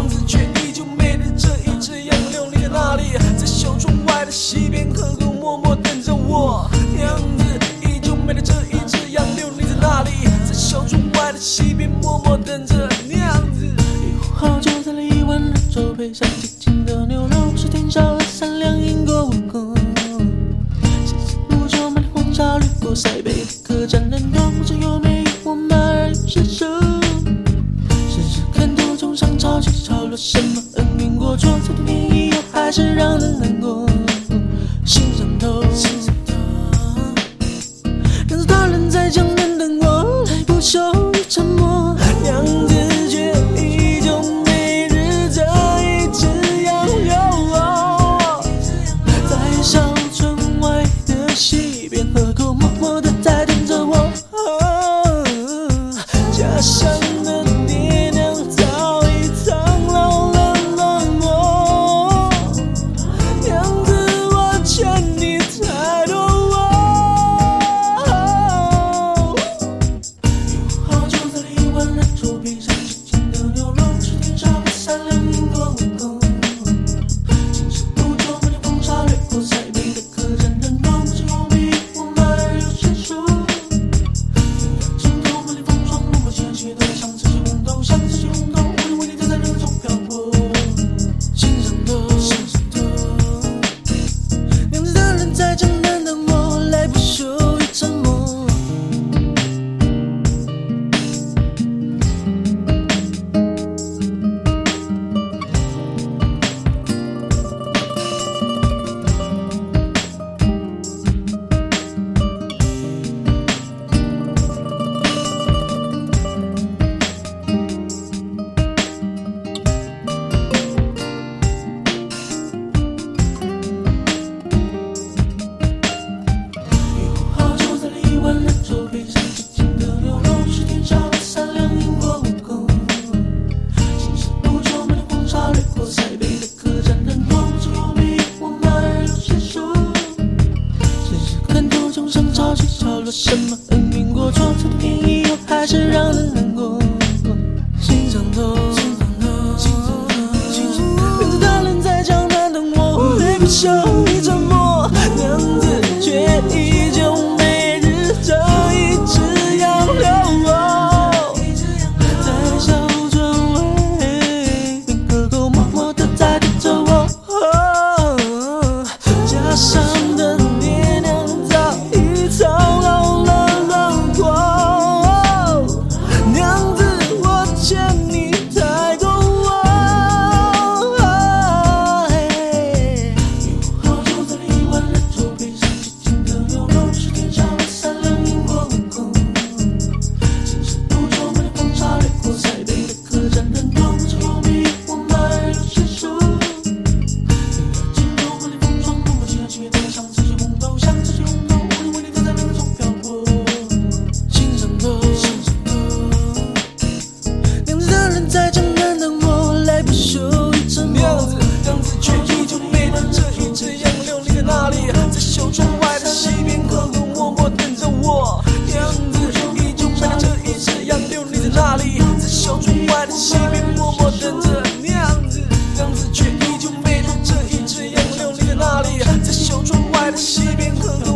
子却依旧美丽这一只杨柳你在哪里？在小窗外的溪边，河口默默等着我。娘子依旧美丽这一只杨柳你在哪里？在小窗外的溪边，默默等着娘子。 一壶好酒，再来一碗热粥，配上清清的牛肉，是天上的善良因果无功。细细不久，满天红潮掠过塞北的客栈人容，这优美我马儿伸手。时时看途中上潮起潮落，什么恩怨过错，再多年以后还是让人难过。心上头，娘子大人在江南等我，来不休于沉默。娘子却依旧每日这一只杨柳，在小村外的溪边，河口默默地在等着我。家乡的爹娘早已苍老了冷漠，娘子我欠你太多。一壶好酒，再来一碗热粥，配上清清的牛肉，是天上的善良因果无功。今时不久，满天风沙掠过塞北的客栈人容，是优美我马儿有些熟。枕头满脸风霜，路过千雪多像这些红豆，像这些红豆，我为你在热中漂泊。心上头，娘子大人在江南等我，来不休于沉默。一壶好酒，再来一碗热粥，配上清清的牛肉，是天上的善良因果无功。今时不久，满天风沙掠过塞北的客栈人容，这优美我马儿有些熟。时时看途中上潮起潮落，什么恩怨过错，再多年以后还是让人难过。心上头，娘子大人在江南等我，来不休于沉默。娘子却依旧每日这一只杨柳，在小村外，河口默默地在等着我。家乡的爹娘早已苍老了轮廓，娘子我欠你太多。一壶好酒，再来一碗热粥，配上清清的牛肉，是天上的善良因果无功。今时不久，满天风沙掠过塞北的客栈人容，这优美我马儿有些熟。枕头满脸风霜，路过千雪多像这些红豆，像这些红豆，我为你在热中漂泊。心上头，娘子大人在江南等我，来不休于沉默。 娘子却依旧美丽这一只杨柳你在哪里？在小窗外的溪边，河口默默等着我。娘子依旧美丽这一只杨柳你在哪里？在小窗外的溪边，默默等着娘子。娘子却依旧美丽这一只杨柳你在哪里？在小窗外的溪边，河口